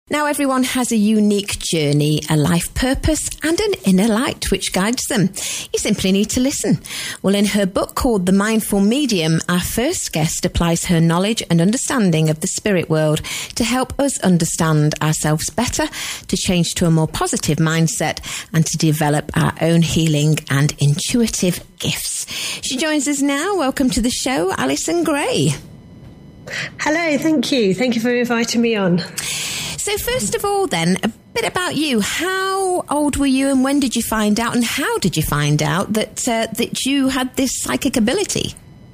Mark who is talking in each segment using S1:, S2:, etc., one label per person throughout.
S1: Now, everyone has a unique journey, a life purpose, and an inner light which guides them. You simply need to listen. Well, in her book called The Mindful Medium, our first guest applies her knowledge and understanding of the spirit world to help us understand ourselves better, to change to a more positive mindset, and to develop our own healing and intuitive gifts. She joins us now. Welcome to the show, Alison Gray.
S2: Hello, thank you. Thank you for inviting me on.
S1: So first of all then, a bit about you. How old were you and when did you find out, and how did you find out that you had this psychic ability?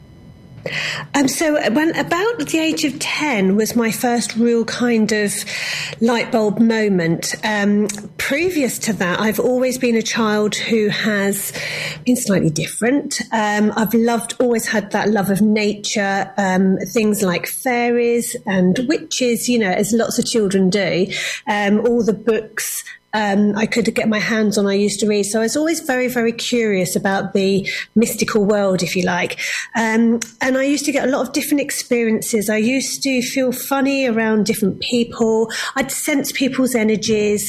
S2: So when about the age of 10 was my first real kind of light bulb moment. Previous to that, I've always been a child who has been slightly different. I've always had that love of nature, things like fairies and witches, you know, as lots of children do. All the books I could get my hands on, I used to read. So I was always very, very curious about the mystical world, if you like. And I used to get a lot of different experiences. I used to feel funny around different people. I'd sense people's energies,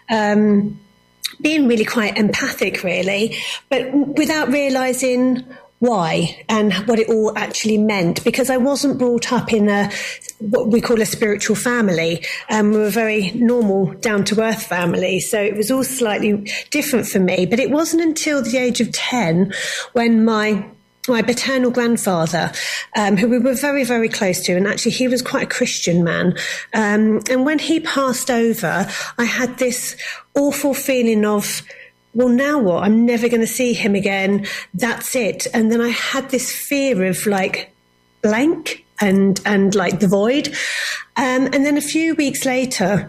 S2: being really quite empathic, really, but without realizing why and what it all actually meant, because I wasn't brought up in what we call a spiritual family. We were a very normal, down-to-earth family, so it was all slightly different for me. But it wasn't until the age of 10 when my paternal grandfather, who we were very, very close to, and actually he was quite a Christian man, and when he passed over, I had this awful feeling of, well, now what? I'm never going to see him again. That's it. And then I had this fear of like blank and like the void. And then a few weeks later,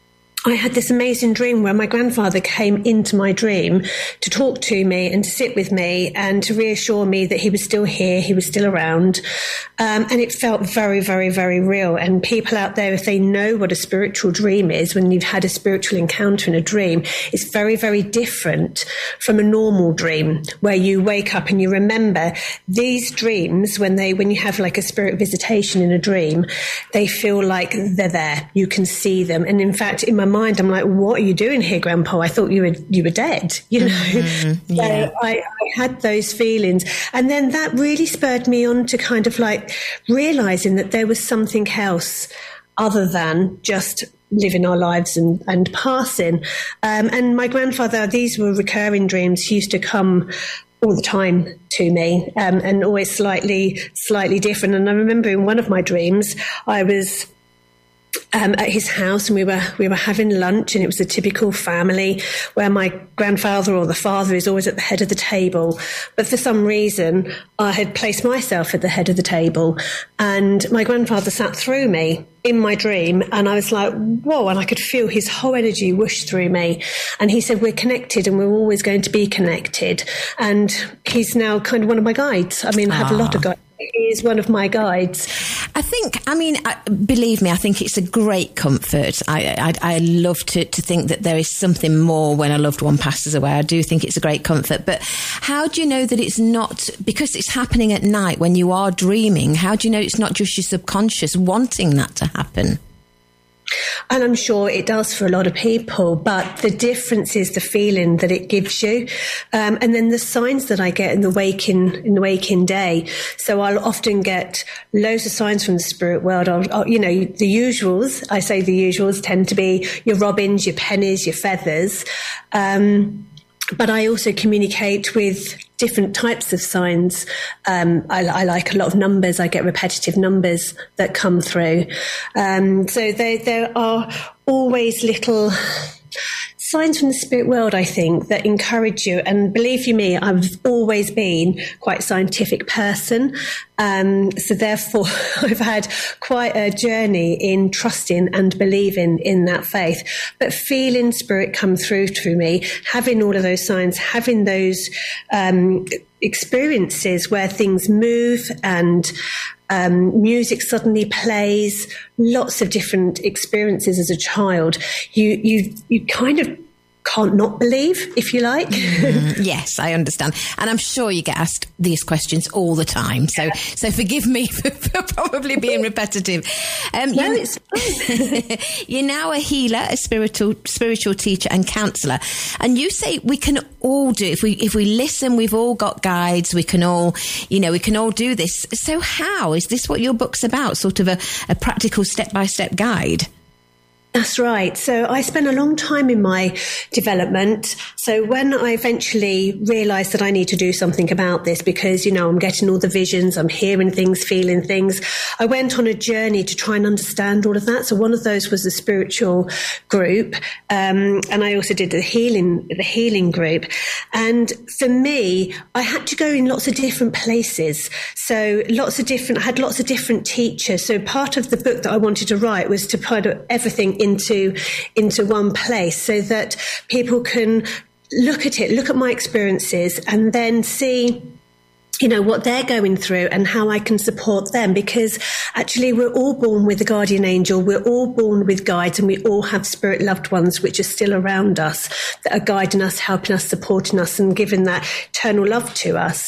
S2: I had this amazing dream where my grandfather came into my dream to talk to me and to sit with me and to reassure me that he was still here, he was still around. And it felt very, very, very real. And people out there, if they know what a spiritual dream is, when you've had a spiritual encounter in a dream, it's very, very different from a normal dream where you wake up and you remember. These dreams, when you have like a spirit visitation in a dream, they feel like they're there. You can see them. And in fact, in my mind, I'm like, what are you doing here, Grandpa? I thought you were dead, you know. Mm-hmm, yeah. So I had those feelings, and then that really spurred me on to kind of like realizing that there was something else other than just living our lives and passing. And my grandfather, these were recurring dreams. He used to come all the time to me, and always slightly different. And I remember in one of my dreams, I was at his house, and we were having lunch, and it was a typical family where my grandfather or the father is always at the head of the table. But for some reason, I had placed myself at the head of the table, and my grandfather sat through me in my dream, and I was like, whoa, and I could feel his whole energy whoosh through me. And he said, we're connected and we're always going to be connected. And he's now kind of one of my guides. I mean, I have a lot of guides. He is one of my guides.
S1: Believe me, I think it's a great comfort. I love to think that there is something more when a loved one passes away. I do think it's a great comfort. But how do you know that it's not, because it's happening at night when you are dreaming, how do you know it's not just your subconscious wanting that to happen?
S2: And I'm sure it does for a lot of people, but the difference is the feeling that it gives you. And then the signs that I get in the waking day. So I'll often get loads of signs from the spirit world. The usuals, I say the usuals tend to be your robins, your pennies, your feathers. But I also communicate with different types of signs. I like a lot of numbers. I get repetitive numbers that come through. So there are always little signs from the spirit world, I think, that encourage you. And believe you me, I've always been quite a scientific person. So therefore, I've had quite a journey in trusting and believing in that faith. But feeling spirit come through me, having all of those signs, having those experiences where things move and music suddenly plays, lots of different experiences as a child. You kind of can't not believe, if you like.
S1: Yes, I understand. And I'm sure you get asked these questions all the time. So forgive me for probably being repetitive.
S2: It's fine.
S1: You're now a healer, a spiritual teacher and counsellor. And you say we can all do, if we listen, we've all got guides, we can all do this. So how? Is this what your book's about? Sort of a practical step-by-step guide?
S2: That's right. So I spent a long time in my development. So when I eventually realised that I need to do something about this because, I'm getting all the visions, I'm hearing things, feeling things, I went on a journey to try and understand all of that. So one of those was the spiritual group. And I also did the healing group. And for me, I had to go in lots of different places. So I had lots of different teachers. So part of the book that I wanted to write was to put everything into one place so that people can look at my experiences and then see what they're going through and how I can support them, because actually we're all born with a guardian angel, we're all born with guides, and we all have spirit loved ones which are still around us that are guiding us, helping us, supporting us and giving that eternal love to us.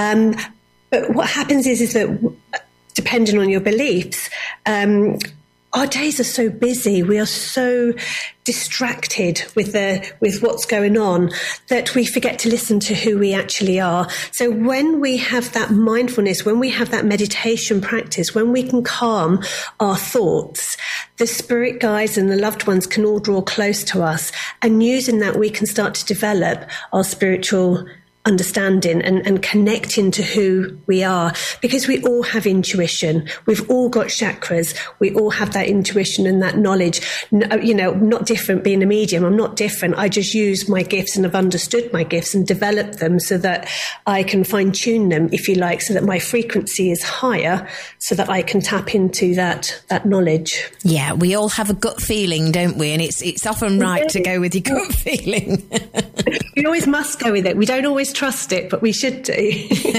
S2: But what happens is that depending on your beliefs, our days are so busy. We are so distracted with what's going on that we forget to listen to who we actually are. So when we have that mindfulness, when we have that meditation practice, when we can calm our thoughts, the spirit guides and the loved ones can all draw close to us. And using that, we can start to develop our spiritual understanding and connecting to who we are, because we all have intuition. We've all got chakras. We all have that intuition and that knowledge. Not different being a medium. I'm not different. I just use my gifts and have understood my gifts and developed them so that I can fine tune them, if you like, so that my frequency is higher so that I can tap into that knowledge.
S1: Yeah, we all have a gut feeling, don't we? And it's often right to go with your gut feeling.
S2: We always must go with it. We don't always trust it, but we should do.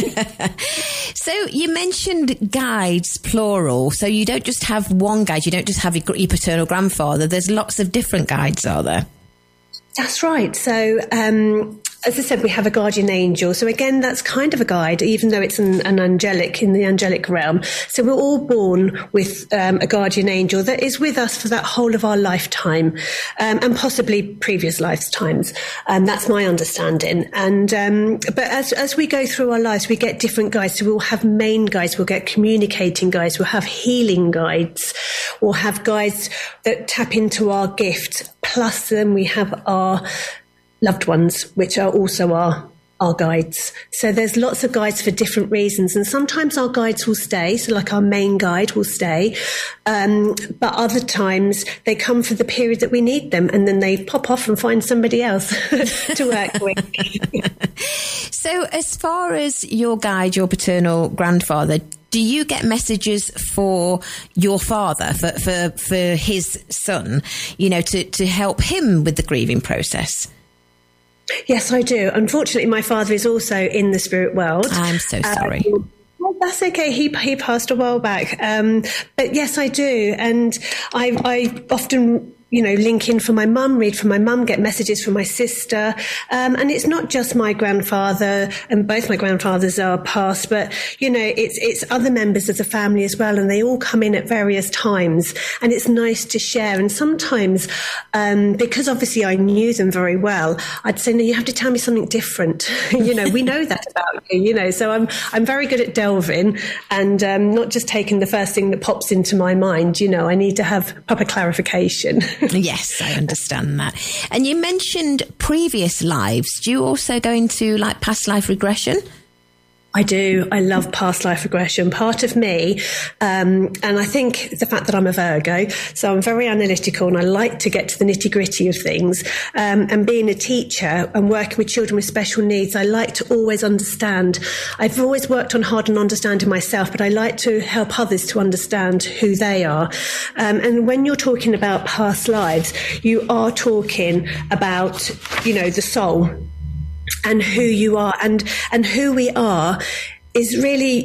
S1: So you mentioned guides, plural. So you don't just have one guide. You don't just have your paternal grandfather. There's lots of different guides, are there?
S2: That's right. So, as I said, we have a guardian angel. So again, that's kind of a guide, even though it's an angelic, in the angelic realm. So we're all born with a guardian angel that is with us for that whole of our lifetime, and possibly previous lifetimes. That's my understanding. And but as we go through our lives, we get different guides. So we'll have main guides, we'll get communicating guides, we'll have healing guides, we'll have guides that tap into our gift. Plus, then we have our loved ones, which are also our guides. So there's lots of guides for different reasons. And sometimes our guides will stay. So like our main guide will stay. But other times they come for the period that we need them. And then they pop off and find somebody else to work with.
S1: So as far as your guide, your paternal grandfather, do you get messages for your father, for his son, to help him with the grieving process?
S2: Yes, I do. Unfortunately, my father is also in the spirit world.
S1: I'm so sorry.
S2: Well, that's okay. He passed a while back. But yes, I do. And I often link in for my mum, read from my mum, get messages from my sister. And it's not just my grandfather, and both my grandfathers are passed, but, it's other members of the family as well. And they all come in at various times, and it's nice to share. And sometimes, because obviously I knew them very well, I'd say, no, you have to tell me something different. We know that about you, so I'm very good at delving and, not just taking the first thing that pops into my mind. I need to have proper clarification.
S1: Yes, I understand that. And you mentioned previous lives. Do you also go into past life regression?
S2: I do. I love past life regression. Part of me, and I think the fact that I'm a Virgo, so I'm very analytical and I like to get to the nitty gritty of things. And being a teacher and working with children with special needs, I like to always understand. I've always worked on hard and understanding myself, but I like to help others to understand who they are. And when you're talking about past lives, you are talking about, the soul. And who you are and who we are is really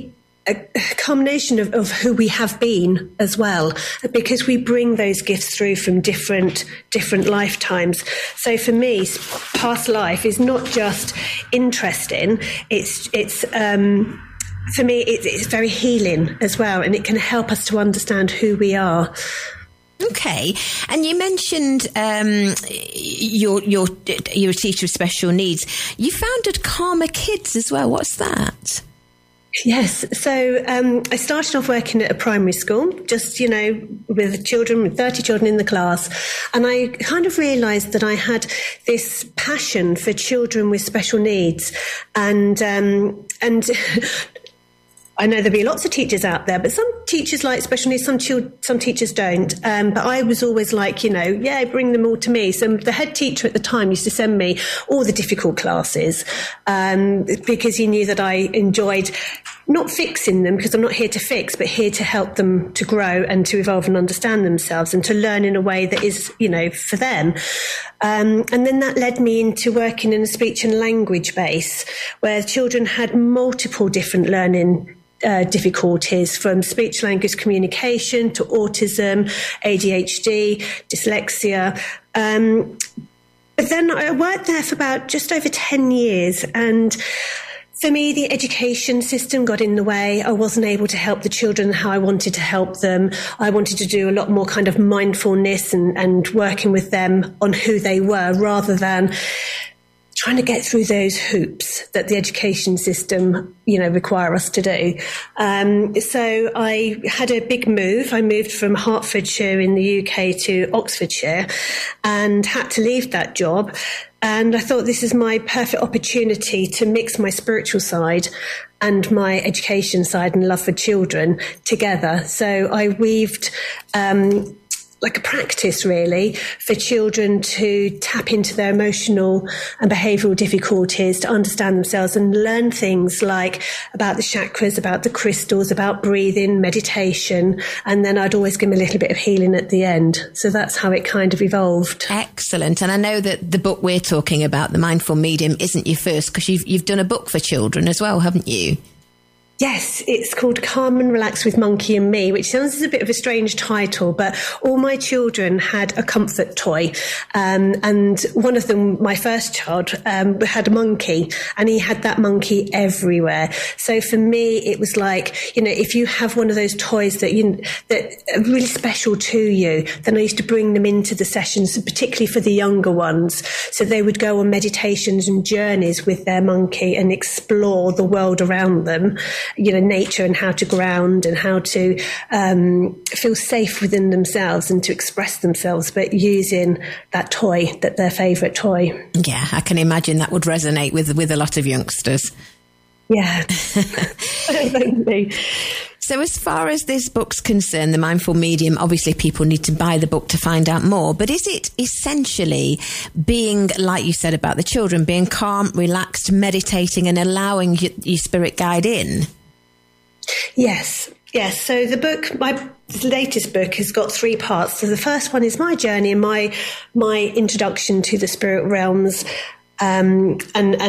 S2: a combination of who we have been as well, because we bring those gifts through from different lifetimes. So for me, past life is not just interesting. It's for me, it's very healing as well, and it can help us to understand who we are.
S1: Okay, and you mentioned you're a teacher of special needs. You founded Karma Kids as well. What's that?
S2: Yes. So I started off working at a primary school, just, with 30 children in the class. And I kind of realised that I had this passion for children with special needs. And I know there'll be lots of teachers out there, but some teachers like special needs, some teachers don't. But I was always like, bring them all to me. So the head teacher at the time used to send me all the difficult classes, because he knew that I enjoyed not fixing them, because I'm not here to fix, but here to help them to grow and to evolve and understand themselves and to learn in a way that is, for them. And then that led me into working in a speech and language base where children had multiple different learning difficulties, from speech language communication to autism, ADHD, dyslexia. But then I worked there for about just over 10 years, and for me, the education system got in the way. I wasn't able to help the children how I wanted to help them. I wanted to do a lot more kind of mindfulness and working with them on who they were, rather than trying to get through those hoops that the education system, require us to do. So I had a big move. I moved from Hertfordshire in the UK to Oxfordshire and had to leave that job. And I thought, this is my perfect opportunity to mix my spiritual side and my education side and love for children together. So I weaved like a practice, really, for children to tap into their emotional and behavioural difficulties, to understand themselves and learn things like about the chakras, about the crystals, about breathing, meditation. And then I'd always give them a little bit of healing at the end. So that's how it kind of evolved.
S1: Excellent. And I know that the book we're talking about, The Mindful Medium, isn't your first, because you've done a book for children as well, haven't you?
S2: Yes, it's called Calm and Relax with Monkey and Me, which sounds as a bit of a strange title, but all my children had a comfort toy. And one of them, my first child, had a monkey, and he had that monkey everywhere. So for me, it was like, if you have one of those toys that are really special to you, then I used to bring them into the sessions, particularly for the younger ones. So they would go on meditations and journeys with their monkey and explore the world around them. Nature, and how to ground and how to feel safe within themselves and to express themselves, but using that toy, their favourite toy.
S1: Yeah, I can imagine that would resonate with a lot of youngsters.
S2: Yeah, definitely.
S1: So as far as this book's concerned, The Mindful Medium, obviously people need to buy the book to find out more, but is it essentially being, like you said about the children, being calm, relaxed, meditating and allowing your spirit guide in?
S2: Yes. So the book, my latest book, has got 3 parts. So the first one is my journey and my introduction to the spirit realms, and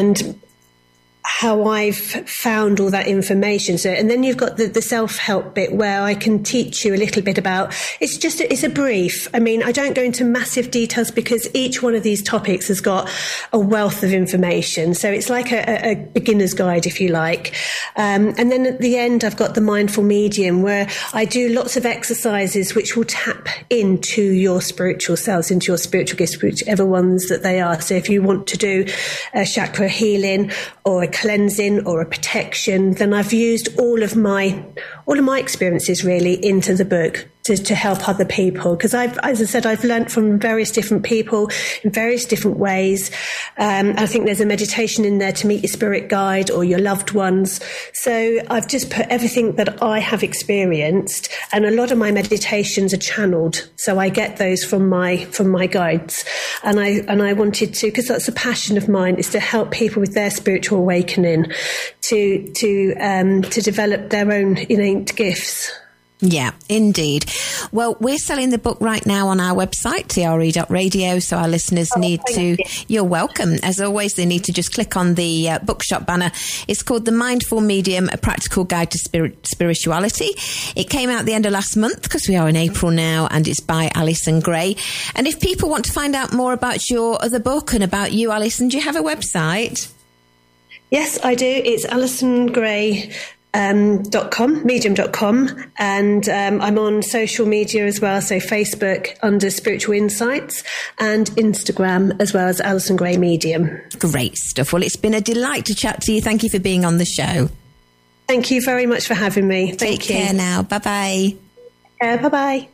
S2: how I've found all that information. So, and then you've got the self-help bit where I can teach you a little bit about, it's a brief. I mean, I don't go into massive details because each one of these topics has got a wealth of information. So it's like a beginner's guide, if you like. And then at the end, I've got the Mindful Medium, where I do lots of exercises which will tap into your spiritual selves, into your spiritual gifts, whichever ones that they are. So if you want to do a chakra healing or a cleansing or a protection, then I've used all of my experiences really into the book to help other people, because as I said, I've learned from various different people in various different ways. I think there's a meditation in there to meet your spirit guide or your loved ones. So I've just put everything that I have experienced, and a lot of my meditations are channeled. So I get those from my guides, and I wanted to, because that's a passion of mine, is to help people with their spiritual awakening to develop their own innate gifts.
S1: Yeah, indeed. Well, we're selling the book right now on our website, tre.radio, so our listeners you're welcome. As always, they need to just click on the bookshop banner. It's called The Mindful Medium, A Practical Guide to Spirituality. It came out the end of last month because we are in April now, and it's by Alison Gray. And if people want to find out more about your other book and about you, Alison, do you have a website?
S2: Yes, I do. It's alisongray.com, medium.com, and I'm on social media as well, so Facebook under Spiritual Insights and Instagram as well as Alison Gray Medium.
S1: Great stuff. Well, it's been a delight to chat to you. Thank you for being on the show.
S2: Thank you very much for having me.
S1: Take care now. Bye-bye.
S2: Bye-bye.